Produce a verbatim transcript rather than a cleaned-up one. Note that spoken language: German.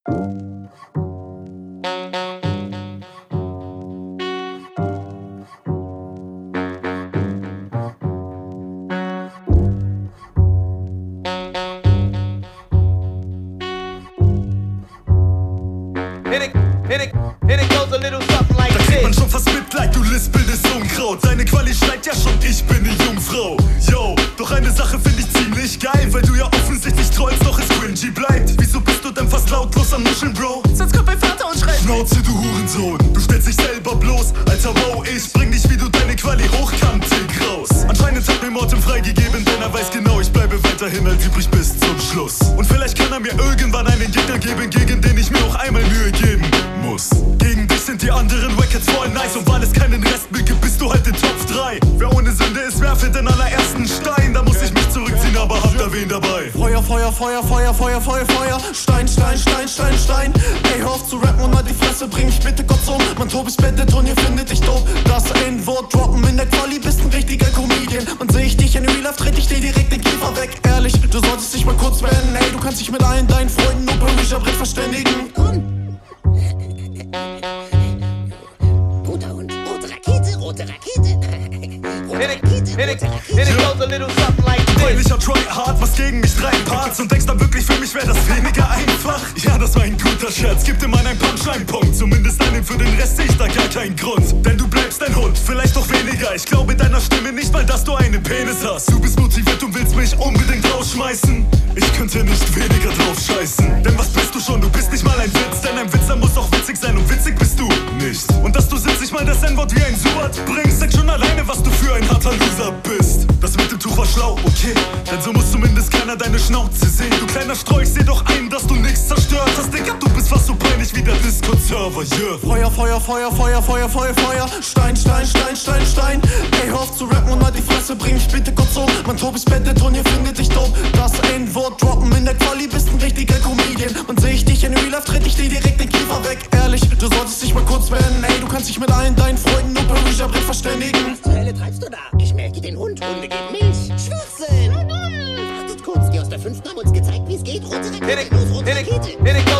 Da kriegt man schon fast Mitleid, du lispelndes Unkraut. Deine Quali steigt ja schon, ich bin ne Jungfrau. Yo, doch eine Sache find ich ziemlich geil, weil du ja offensichtlich trollst, doch es cringy bleibt. Wieso bist du denn fast lautlos am Muscheln, Bro? Sonst kommt mein Vater und schreit: Schnauze, du Hurensohn. Du stellst dich selber bloß, Alter, wow, ich bring dich, wie du deine Quali hochkantig raus. Anscheinend hat mir Morten freigegeben, denn er weiß genau, ich bleibe weiterhin als übrig bis zum Schluss. Und vielleicht kann er mir irgendwann einen Gegner geben, gegen den ich mir auch einmal Mühe geben muss. Gegen dich sind die anderen Records voll nice, und weil es keinen Rest mehr gibt, bist du halt in Top drei. Wer ohne Sünde ist, werfe den allerersten Stein. Da muss ich mich zurückziehen, aber hab da wen dabei. Feuer, Feuer, Feuer, Feuer, Feuer, Feuer, Feuer. Stein, Stein, Stein, Stein, Stein. Ey, hör auf zu rappen und halt die Fresse, bring mich bitte Gott um. Man Tobis bettet und ihr findet dich doof. Das N-Wort droppen in der Quali, bist ein richtiger Comedian. Und seh ich dich in Real Life, trete ich dir direkt den Kiefer weg. Ehrlich, du solltest dich mal kurz wenden. Ey, du kannst dich mit allen deinen Freunden nur per Risha-Brett verständigen. Roter Hund, rote Rakete, rote Rakete. Rote Rakete, rote Rakete. Peinlicher Try-Hard, was gegen mich drei Parts. Und denkst dann wirklich, für mich wäre das weniger einfach? Ja, das war ein guter Scherz, gib dir mal einen Punchline-Punkt. Zumindest einen, für den Rest seh ich da gar keinen Grund. Denn du bleibst ein Hund, vielleicht doch weniger. Ich glaube deiner Stimme nicht mal, dass du einen Penis hast. Du bist motiviert und willst mich unbedingt rausschmeißen. Ich könnte nicht weniger drauf scheißen. Denn was bist du schon? Du bist nicht mal ein Witz. Denn ein Witzer muss auch witzig sein, und witzig bist du nicht. Und dass du siebzig mal das N-Wort wie ein Suat bringst, sagt schon alleine, was du für ein harter Loser bist. Das mit dem Tuch war schlau, okay, denn so muss zumindest keiner deine Schnauze sehen. Du kleiner Streu, ich seh doch ein, dass du nix zerstört hast. Digga, du bist fast so peinlich wie der Discord-Server, yeah. Feuer, Feuer, Feuer, Feuer, Feuer, Feuer, Feuer. Stein, Stein, Stein, Stein, Stein. Ey, hör auf zu rappen und halt die Fresse, bring mich bitte Gott um. Man Tobis bettet und ihr findet dich doof. Das N-Wort droppen in der Quali, bist ein richtiger Comedian. Und seh ich dich in Real Life, trete ich dir direkt den Kiefer weg. Ehrlich, du solltest dich mal kurz wenden. Ey, du kannst dich mit allen deinen Freunden nur per Risha-Brett verständigen. Was zur Hölle treibst du da? Ich melke den Hund, Hunde geben Milch. Schwachsinn! Wartet kurz, die aus der fünften haben uns gezeigt, wie es geht. Rote Rakete, los, rote Rakete.